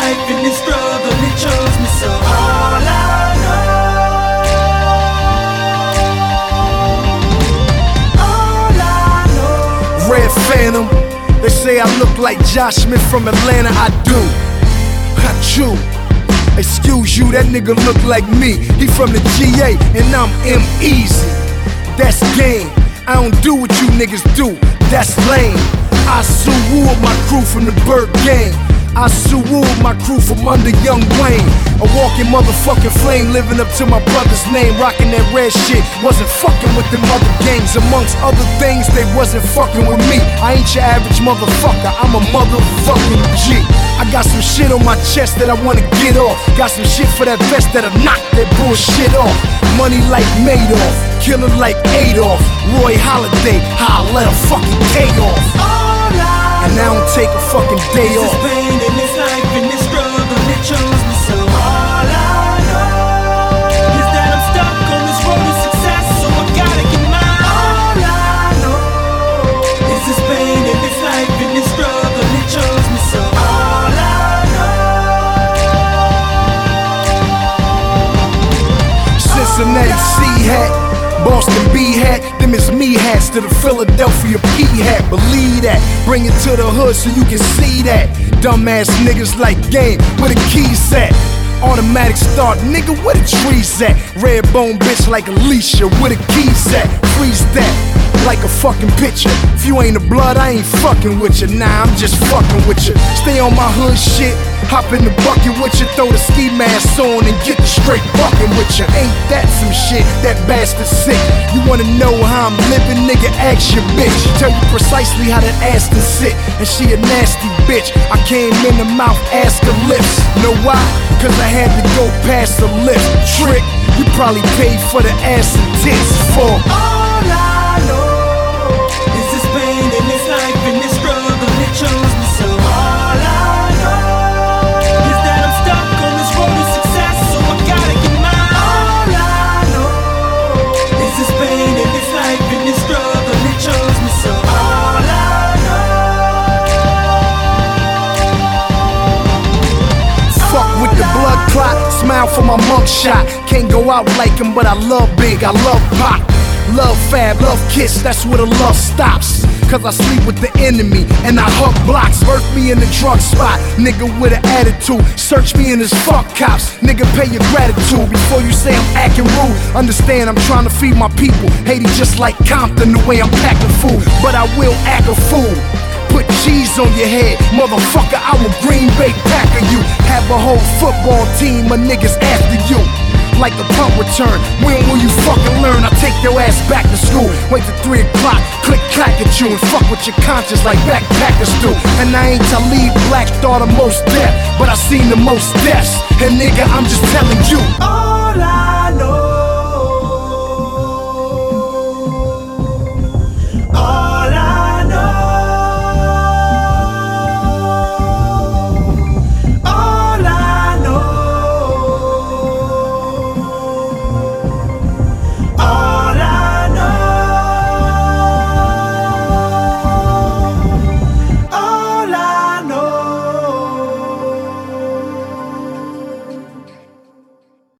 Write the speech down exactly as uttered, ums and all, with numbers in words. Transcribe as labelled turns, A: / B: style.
A: life, in this struggle, it chose me. So all I know, all I know.
B: Red Phantom, they say I look like Josh Smith from Atlanta. I do, I chew. Excuse you, that nigga look like me. He from the G A and I'm M-Easy. That's game. I don't do what you niggas do, that's lame. I sue woo my crew from the Bird Gang. I sue woo my crew from under Young Wayne. A walking motherfucking flame, living up to my brother's name. Rocking that red shit, wasn't fucking with them other gangs. Amongst other things, they wasn't fucking with me. I ain't your average motherfucker, I'm a motherfucking G. I got some shit on my chest that I wanna get off. Got some shit for that vest that'll knock that bullshit off. Money like Madoff, killer like Adolf, Roy Holiday, how I let a fucking K off. And I don't take a fucking day off.
A: This pain in this life, in this struggle, it chose me. So all I know is that I'm stuck on this road to success, so I gotta get mine. All I know is this pain in this life, in this struggle, it chose me. So all I know.
B: Cincinnati C-hat, Boston B-hat, them is me hats to the Philadelphia P-hat. Believe that, bring it to the hood so you can see that. Dumbass niggas like game, where the keys at? Automatic start, nigga, where the trees at? Red bone bitch like Alicia, where the keys at? Freeze that, like a fucking picture. If you ain't a blood, I ain't fucking with you. Nah, I'm just fucking with you. Stay on my hood shit, hop in the bucket with you, throw the ski mask on and get the straight bucking with you. Ain't that some shit? That bastard sick. You wanna know how I'm living, nigga? Ask your bitch. Tell you precisely how that ass can sit. And she a nasty bitch. I came in the mouth, ass her lips. Know why? Cause I had to go past the lip. Trick, you probably paid for the ass and tits for.
A: All I know is this pain in this life, in this struggle, it chose me. So all I know is that I'm stuck on this road to success, so I gotta get mine. All I know is this pain in this life, in this struggle, it chose me. So all I know.
B: Fuck with the blood clot, smile for my mugshot. Can't go out like him, but I love big, I love pop. Love fab, love kiss, that's where the love stops. Cause I sleep with the enemy, and I hug blocks. Birth me in the drug spot, nigga with an attitude. Search me in his fuck cops, nigga pay your gratitude. Before you say I'm acting rude, understand I'm trying to feed my people. Haiti just like Compton, the way I'm packing food. But I will act a fool. Put cheese on your head, motherfucker, I will Green Bay Packer you. Have a whole football team of niggas after you. Like a punt return, when will you fucking learn? I take your ass back to school. Wait till three o'clock, click clack at you and fuck with your conscience like backpackers do. And I ain't Talib Black, thought of most death, but I seen the most deaths. And nigga, I'm just telling you.